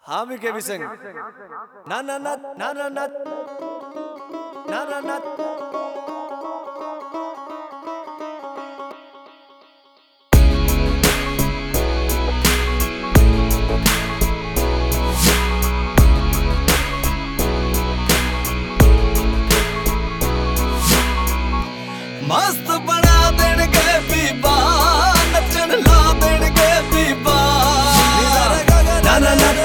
हाँ भी के भी सिंह ना ना ना ना ना ना ना ना ना मस्त बना देंगे बीबा नचन ला देंगे बीबा ना ना ना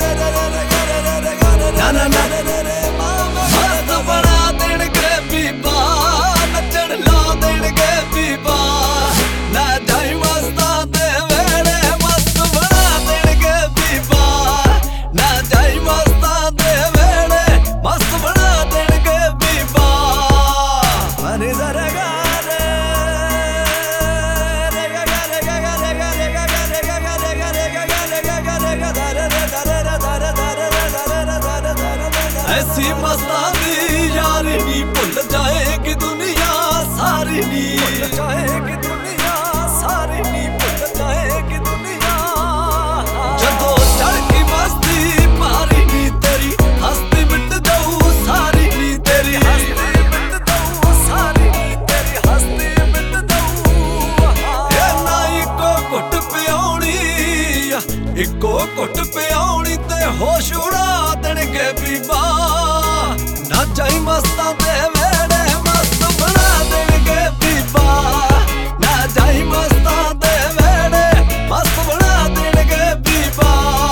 ना ना ना मस्त बना देंगे बीबा नचन ला देंगे बीबा ना जाई मस्ता दे वेड़े मस्त बना देंगे बीबा ना जाई मस्ता दे वेड़े मस्त बना देंगे बीबा मनी जरा ऐसी मस्तानी यारी नी भुल जाएगी दुनिया सारी नी भुल जाएगी दुनिया सारी नी भुल जाएगी दुनिया जदों चढ़ी मस्ती मारी नी तेरी हस्ती मिट जाऊ सारी नी तेरी हस्ती मिट जाऊ सारी नी तेरी हस्ती मिट जाऊ ए ना इको घुट पियाउणी इको घुट पियाउणी ते होश उड़ा देणगे बीबा ना जाई मस्तां दे वेड़े मस्त बना देणगे बीबा ना जाई मस्तां दे वेड़े मस्त बना देणगे बीबा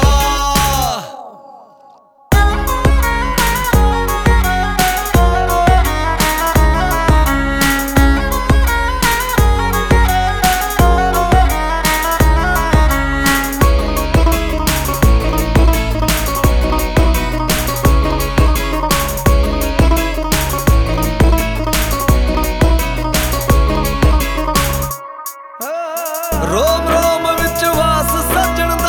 रोम रोम विच वास सजण दा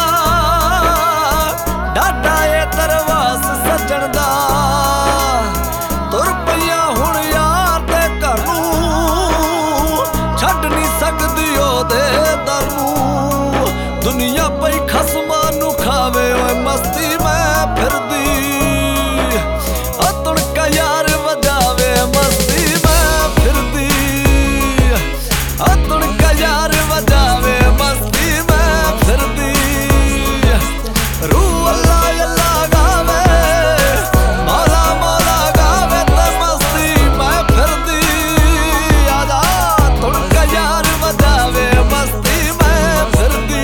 डाडा ए तरवास सजण दा तुर पईया हुण यार दे घर नूं छड्ड नहीं सकदी ओहदे दर नूं दुनिया पई खसमां नूं खावे ओए मस्ती मैं फिरदी ओ तुड़का यार वजावे मस्ती मैं फिरदी ओ तुड़का यार वजावे मस्ती मैं फिरदी रूह अल्लाह अल्लाह गावे मौला मौला गावे ते मस्ती मैं फिरदी आजा तुड़का यार वजावे मस्ती मैं फिरदी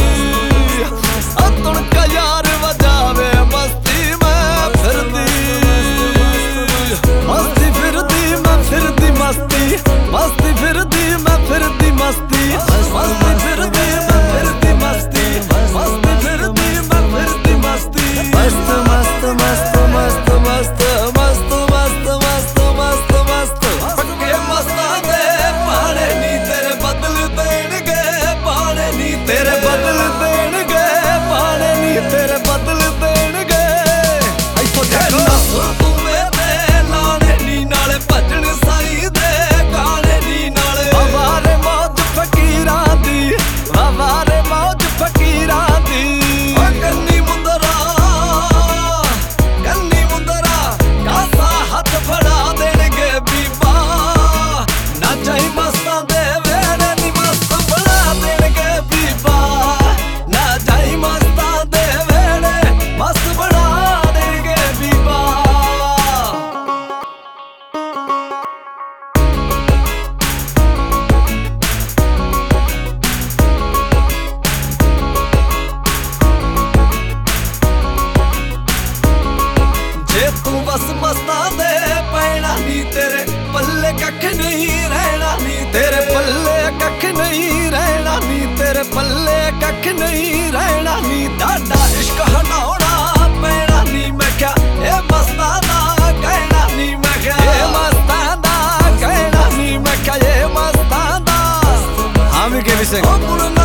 ओ तुड़का यार वजावे मस्ती मैं फिरदी मस्ती फिरदी मैं फिरदी मस्ती मस्ती फिरदी मैं फिरदी मस्ती मस्ती फिरदी मैं फिरदी मस्ती मस्ती फिरदी मैं फिरदी मस्ती मस्त मस्त मस्त मस्त मस्त मस्त मस्त मस्त मस्त मस्त पक्के मस्तां दे पाने नी तेरे बदल देणगे पाने नी तेरे बदल देणगे पाने नी तेरे बदल देणगे इथों देखो तू मेरे लाने नी नाले भजन साईं दे गाने नी नाले वारे मौज फकीरां दी वारे मौज फकीरां दी कन्नी मुंदरा कासा हथ फड़ा देणगे बीबा ना जाई मस्तां दे वेड़े नी मस्त बना देणगे बीबा ना जाई मस्तां दे वेड़े मस्त बना देणगे बीबा जे तू बस मस्तां दे पैना नी तेरे पल्ले कख नहीं रहना नी तेरे पल्ले कख नहीं रहना नी तेरे पल्ले कख नहीं रहना नी डाडा इश्क हनाउणा पैना नी मैं क्या ए मस्तां दा कहना नी मैं क्या ए मस्तां दा कहना नी मैं क्या ए मस्तां दा हाँ भी के भी सिंह